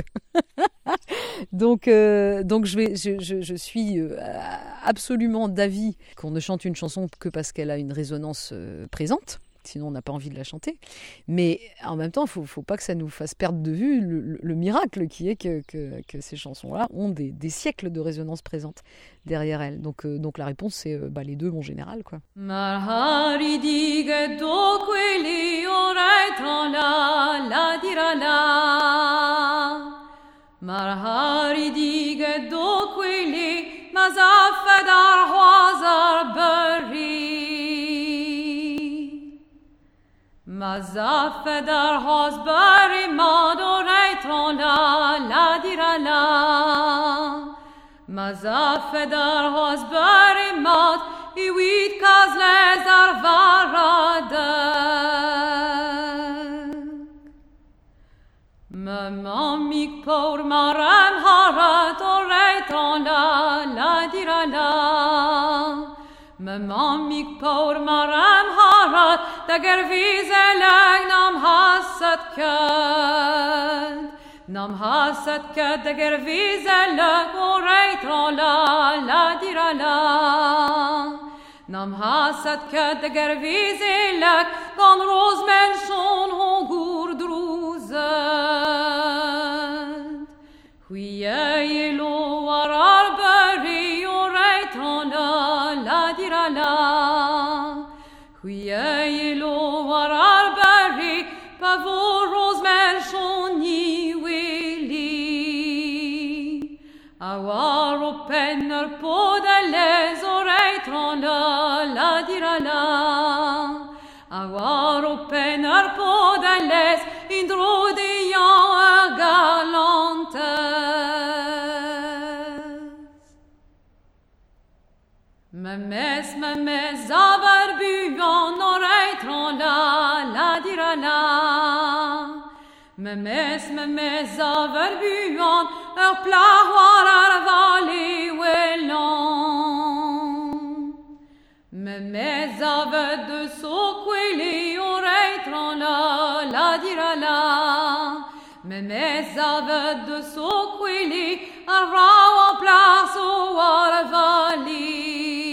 donc, euh, donc je, vais, je, je, je suis euh, absolument d'avis qu'on ne chante une chanson que parce qu'elle a une résonance euh, présente. Sinon on n'a pas envie de la chanter. Mais en même temps, il ne faut, faut pas que ça nous fasse perdre de vue le, le, le miracle qui est que, que, que ces chansons-là ont des, des siècles de résonance présente derrière elles. Donc, euh, donc la réponse, c'est euh, bah, les deux, en général, quoi. Mazaf dar hos bari madoreiton la la dira la Mazaf dar hos bari mad I wit kazles dar varade Mamam mik por maram harat oreiton la la dira la Mamam mik por maram harat Dager vizelag nam hasat kad Nam hasat kad dager vizelag Oreiton la la dira la Nam hasat kad dager vizelag Gan rozmenshon hongur druzet Huye yelo warar bari Oreiton la la dira la Huye yelo warar bari Pavo rozmenshon ni wili Awar openner podales Oreiton la la dira la Awar openner podales Indrodian galantes Memes memes avar buan Oreiton la la dira la Memes memes avar buan Ur plahvar ar vali welon Memes avar mes aveux de soquili a rawa plaso arvali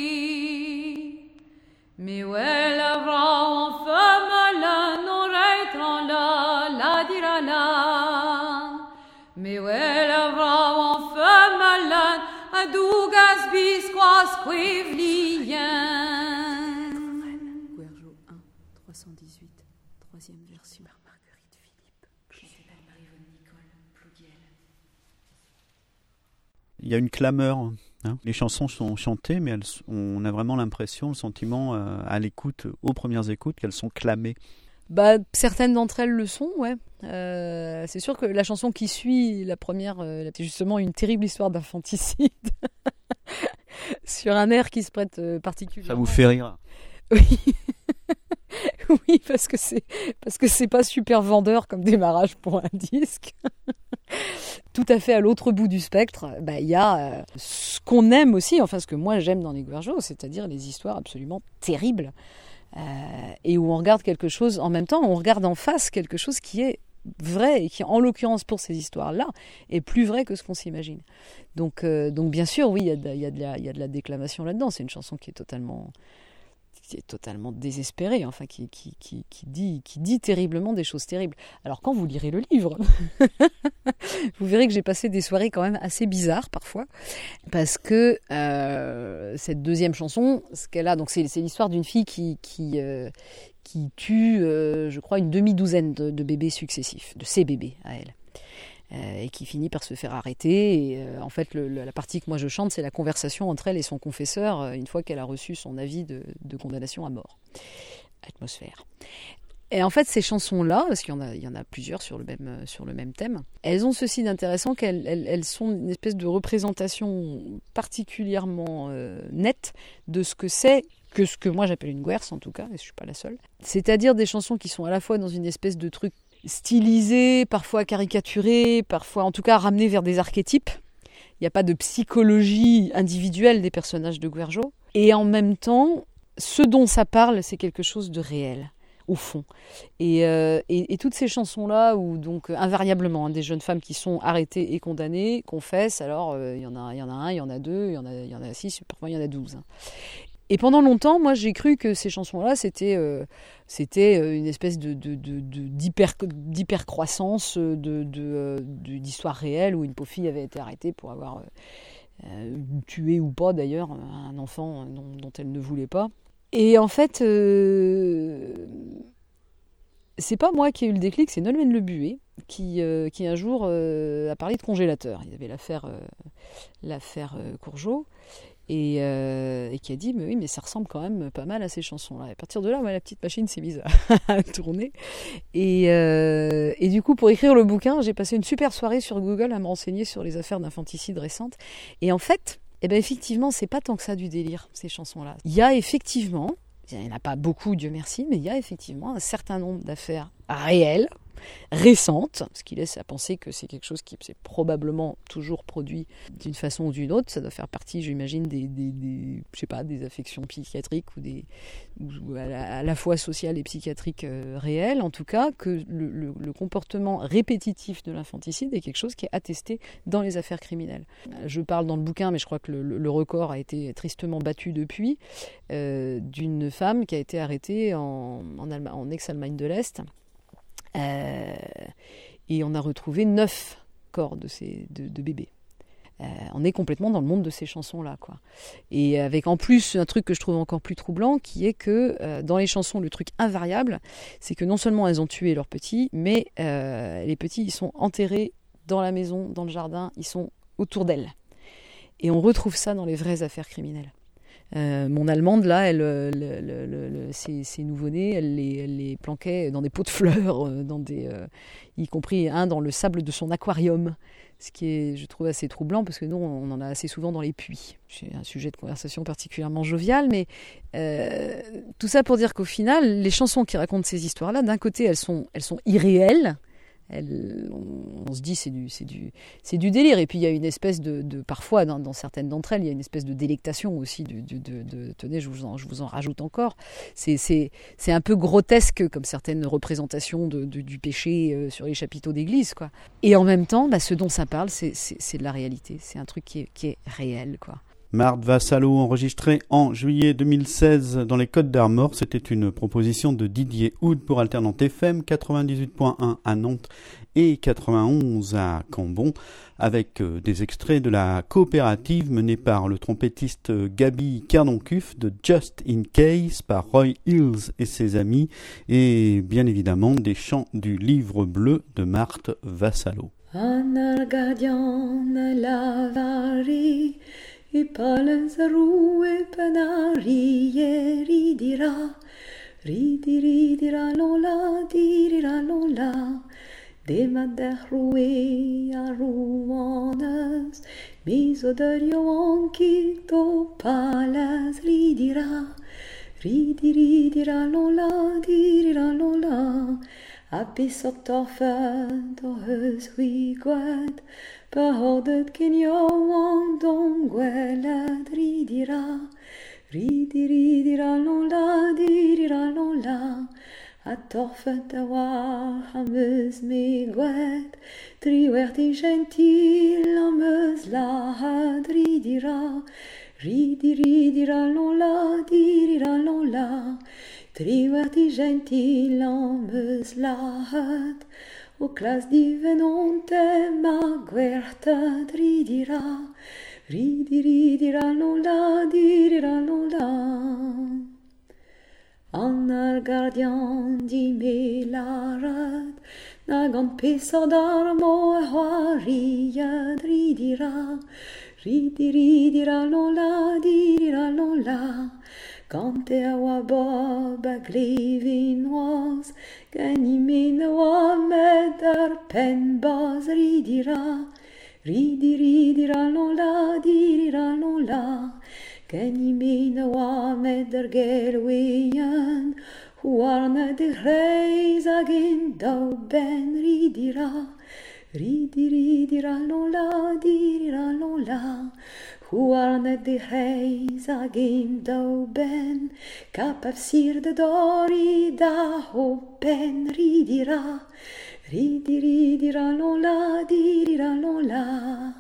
mi wela rawa famala no reitron la la dirala mi wela rawa famala adugas bisquas quivlien. Guergeau un, trois cent dix-huit, troisième version. Marguerite Philippe, je m'appelle Marie-Vonne Nicole Plouguiel. Il y a une clameur. Hein. Les chansons sont chantées, mais elles, on a vraiment l'impression, le sentiment euh, à l'écoute, aux premières écoutes, qu'elles sont clamées. Bah, certaines d'entre elles le sont, ouais. Euh, c'est sûr que la chanson qui suit la première, euh, c'est justement une terrible histoire d'infanticide sur un air qui se prête euh, particulièrement. Ça vous fait rire? Oui. Oui, parce que c'est parce que c'est pas super vendeur comme démarrage pour un disque. Tout à fait à l'autre bout du spectre, bah il y a euh, ce qu'on aime aussi, enfin ce que moi j'aime dans les Guergeau, c'est-à-dire les histoires absolument terribles. Euh, et où on regarde quelque chose, en même temps, on regarde en face quelque chose qui est vrai et qui, en l'occurrence pour ces histoires-là, est plus vrai que ce qu'on s'imagine. Donc, euh, donc bien sûr, oui, il y a de, il y a de la, il y a de la déclamation là-dedans. C'est une chanson qui est totalement, qui est totalement désespérée, enfin, qui, qui, qui, qui, dit, qui dit terriblement des choses terribles. Alors quand vous lirez le livre, vous verrez que j'ai passé des soirées quand même assez bizarres parfois, parce que euh, cette deuxième chanson, ce qu'elle a, donc c'est, c'est l'histoire d'une fille qui, qui, euh, qui tue, euh, je crois, une demi-douzaine de, de bébés successifs, de ses bébés à elle. Euh, et qui finit par se faire arrêter. Et euh, en fait, le, le, la partie que moi je chante, c'est la conversation entre elle et son confesseur, euh, une fois qu'elle a reçu son avis de, de condamnation à mort. Atmosphère. Et en fait, ces chansons-là, parce qu'il y en a, il y en a plusieurs sur le même, sur le même thème, elles ont ceci d'intéressant qu'elles elles, elles sont une espèce de représentation particulièrement euh, nette de ce que c'est, que ce que moi j'appelle une guerse en tout cas, et je ne suis pas la seule. C'est-à-dire des chansons qui sont à la fois dans une espèce de truc stylisé, parfois caricaturé, parfois en tout cas ramené vers des archétypes. Il n'y a pas de psychologie individuelle des personnages de Guergeau. Et en même temps, ce dont ça parle, c'est quelque chose de réel, au fond. Et, euh, et, et toutes ces chansons-là, où donc invariablement, hein, des jeunes femmes qui sont arrêtées et condamnées, confessent, alors il euh, y en a, y en a un, il y en a deux, il y en a, y en a six, parfois il y en a douze. Hein. Et pendant longtemps, moi, j'ai cru que ces chansons-là, c'était, euh, c'était une espèce de, de, de, de, d'hyper, d'hypercroissance de, de, de, d'histoire réelle où une pauvre fille avait été arrêtée pour avoir euh, tué ou pas, d'ailleurs, un enfant dont, dont elle ne voulait pas. Et en fait, euh, c'est pas moi qui ai eu le déclic, c'est Nolwenn Lebué qui, euh, qui un jour euh, a parlé de congélateur. Il y avait l'affaire, euh, l'affaire euh, Courgeot. Et, euh, et qui a dit mais oui mais ça ressemble quand même pas mal à ces chansons là. Et à partir de là ouais, la petite machine s'est mise à, à tourner et, euh, et du coup pour écrire le bouquin j'ai passé une super soirée sur Google à me renseigner sur les affaires d'infanticide récentes et en fait eh ben effectivement c'est pas tant que ça du délire ces chansons là. Il y a effectivement, il n'y en a pas beaucoup Dieu merci, mais il y a effectivement un certain nombre d'affaires réelles, récente, ce qui laisse à penser que c'est quelque chose qui s'est probablement toujours produit d'une façon ou d'une autre. Ça doit faire partie, j'imagine, des, des, des je sais pas, des affections psychiatriques ou des ou à, la, à la fois sociales et psychiatriques euh, réelles. En tout cas, que le, le, le comportement répétitif de l'infanticide est quelque chose qui est attesté dans les affaires criminelles. Je parle dans le bouquin, mais je crois que le, le record a été tristement battu depuis, euh, d'une femme qui a été arrêtée en, en, Allemagne, en ex-Allemagne de l'Est. Euh, et on a retrouvé neuf corps de, ces, de, de bébés. Euh, on est complètement dans le monde de ces chansons-là, quoi. Et avec en plus un truc que je trouve encore plus troublant, qui est que euh, dans les chansons, le truc invariable, c'est que non seulement elles ont tué leurs petits, mais euh, les petits, ils sont enterrés dans la maison, dans le jardin, ils sont autour d'elles. Et on retrouve ça dans les vraies affaires criminelles. Euh, mon allemande, là, elle, le, le, le, le, ses, ses nouveau-nés, elle les, elle les planquait dans des pots de fleurs, dans des, euh, y compris un dans le sable de son aquarium, ce qui est, je trouve, assez troublant, parce que nous, on en a assez souvent dans les puits. C'est un sujet de conversation particulièrement jovial, mais euh, tout ça pour dire qu'au final, les chansons qui racontent ces histoires-là, d'un côté, elles sont, elles sont irréelles, elle, on, on se dit c'est du, c'est du, c'est du délire. Et puis il y a une espèce de, de parfois dans, dans certaines d'entre elles, il y a une espèce de délectation aussi. De, de, de, de tenez, je vous en, je vous en rajoute encore. C'est, c'est, c'est un peu grotesque comme certaines représentations de, de, du péché euh, sur les chapiteaux d'église, quoi. Et en même temps, bah, ce dont ça parle, c'est, c'est, c'est de la réalité. C'est un truc qui est, qui est réel, quoi. Marthe Vassallo, enregistré en juillet deux mille seize dans les Côtes d'Armor. C'était une proposition de Didier Houd pour Alternante F M, quatre-vingt-dix-huit point un à Nantes et quatre-vingt-onze à Cambon, avec des extraits de la coopérative menée par le trompettiste Gaby Kerdoncuf de Just in Case par Roy Hills et ses amis, et bien évidemment des chants du Livre bleu de Marthe Vassallo. Ipalens rue penari ridira, ridi ridira lola, dirira lola, de madder rue aruanas, miso dario anki to palas ridira, ridi ridira lola, dirira lola, apisoktorfen to heus wigwad, Behoudert ken jou aan don gwelad ridira, ridi ridira lola, dirira lola, a torfet a war hameus me gwed, triwerti gentil hameus lahad ridira, ridi ridira lola, dirira lola, triwerti gentil hameus lahad, o clas divenonte ma guerta ridira, ridi ridira lola, dirira lola. Annar gardien di me larat, nagan pesar d'armo e hwariad ridira, ridi ridira lola, dirira lola. Kante a wa bob a glevinoise, ganime noa med ar pen baz ridira, ridi ridira lola, dirira lola, ganime noa med ar gelweyan, huarna de reis agin dau ben ridira, ridi ridira lola, dirira lola, Huarne de reis agin dau ben, cap av sir de dori da ho ben ridira, ridi ridira lola, dirira lola.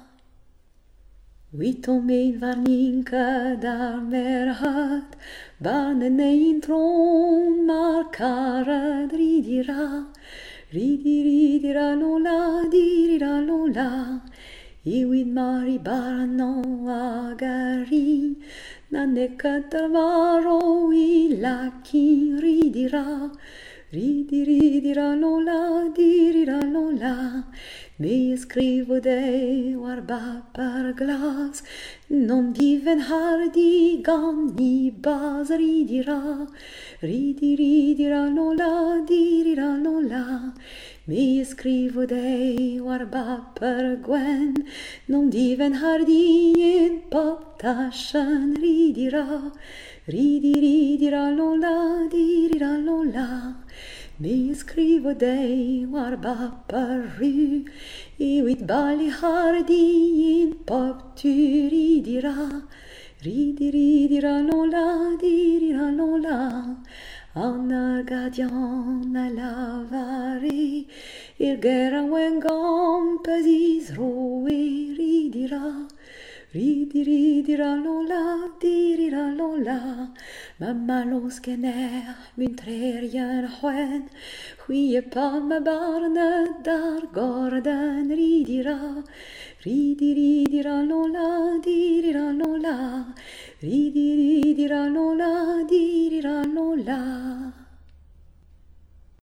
Uitom ein varninka dar merhat, barnen ein tron markarad ridira, ridi ridira lola, dirira lola. Iwid mari barano agari, nanekatar varo ilaki ridira, ridi ridira lola, dirira lola. Me scrivo de warba par glas, non diven hardi ganni bas ridira, ridi ridira lola, dirira lola. Me scrivo de warba per gwen, non diven hardi in poptashan ridira, ridi ridira lola, dirira lola. Me scrivo de warba per ru, iwit bali hardi in pop tu ridira, ridi ridira lola, dirira lola. Annar gadian a lavare, ir gera wengam pesis roe ridira, ridi ridira lola, dirira lola. Mamma los gener myntrerjen hwen, huie pa me barne dar gorden ridira, ridi ridira lola, dirira lola. Ridi ridira lola, dirira lola.